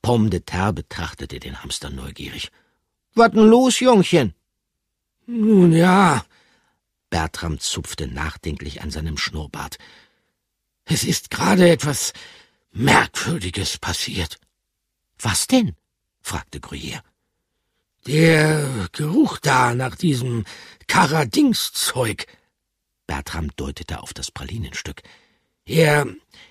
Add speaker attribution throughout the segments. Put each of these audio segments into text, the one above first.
Speaker 1: Pomme de Terre betrachtete den Hamster neugierig. »Was denn los, Jungchen?« »Nun ja«, Bertram zupfte nachdenklich an seinem Schnurrbart. »Es ist gerade etwas Merkwürdiges passiert.« »Was denn?« fragte Gruyère. »Der Geruch da nach diesem Karadings-Zeug«, Bertram deutete auf das Pralinenstück. Er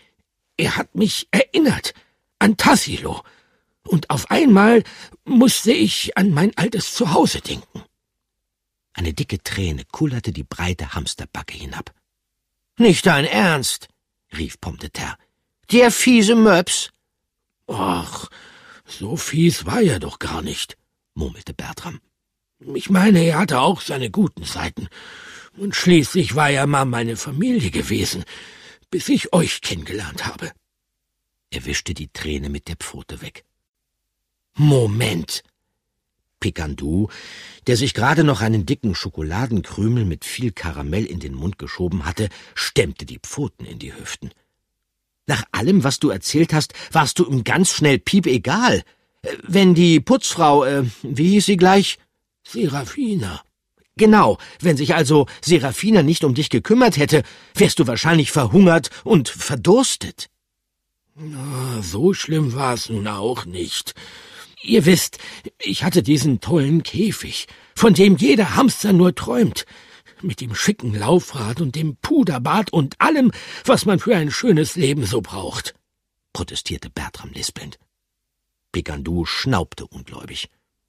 Speaker 1: hat mich erinnert an Tassilo, und auf einmal musste ich an mein altes Zuhause denken.« Eine dicke Träne kullerte die breite Hamsterbacke hinab. »Nicht dein Ernst?« rief Pomme de Terre. »Der fiese Möps?« »Ach, so fies war er doch gar nicht«, murmelte Bertram. »Ich meine, er hatte auch seine guten Seiten. Und schließlich war er mal meine Familie gewesen, bis ich euch kennengelernt habe.« Er wischte die Träne mit der Pfote weg. »Moment!« Pikandou, der sich gerade noch einen dicken Schokoladenkrümel mit viel Karamell in den Mund geschoben hatte, stemmte die Pfoten in die Hüften. »Nach allem, was du erzählt hast, warst du ihm ganz schnell piepegal. Wenn die Putzfrau, wie hieß sie gleich?« »Serafina.« »Genau, wenn sich also Serafina nicht um dich gekümmert hätte, wärst du wahrscheinlich verhungert und verdurstet.« »Na, so schlimm war es nun auch nicht. Ihr wisst, ich hatte diesen tollen Käfig, von dem jeder Hamster nur träumt, mit dem schicken Laufrad und dem Puderbad und allem, was man für ein schönes Leben so braucht«, protestierte Bertram lispelnd. Pikandou schnaubte ungläubig.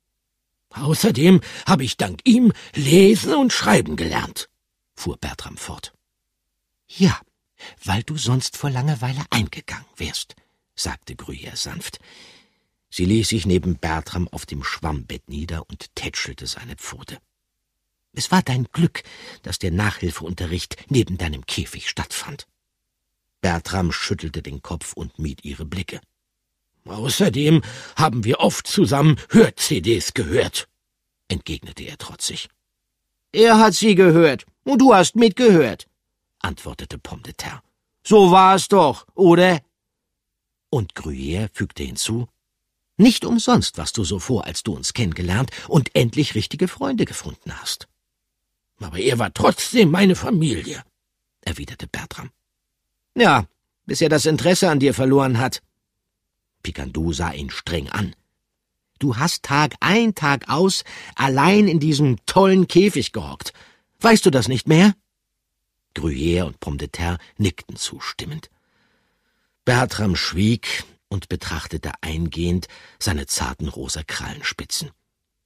Speaker 1: »Außerdem habe ich dank ihm lesen und schreiben gelernt«, fuhr Bertram fort. »Ja, weil du sonst vor Langeweile eingegangen wärst«, sagte Gruyère sanft. Sie ließ sich neben Bertram auf dem Schwammbett nieder und tätschelte seine Pfote. »Es war dein Glück, dass der Nachhilfeunterricht neben deinem Käfig stattfand.« Bertram schüttelte den Kopf und mied ihre Blicke. »Außerdem haben wir oft zusammen Hör-CDs gehört«, entgegnete er trotzig. »Er hat sie gehört, und du hast mitgehört«, antwortete Pomme de Terre. »So war es doch, oder?« Und Gruyère fügte hinzu: »Nicht umsonst warst du so froh, als du uns kennengelernt und endlich richtige Freunde gefunden hast.« »Aber er war trotzdem meine Familie«, erwiderte Bertram. »Ja, bis er das Interesse an dir verloren hat.« Pikandou sah ihn streng an. »Du hast Tag ein, Tag aus allein in diesem tollen Käfig gehockt. Weißt du das nicht mehr?« Gruyère und Pomme de Terre nickten zustimmend. Bertram schwieg und betrachtete eingehend seine zarten rosa Krallenspitzen.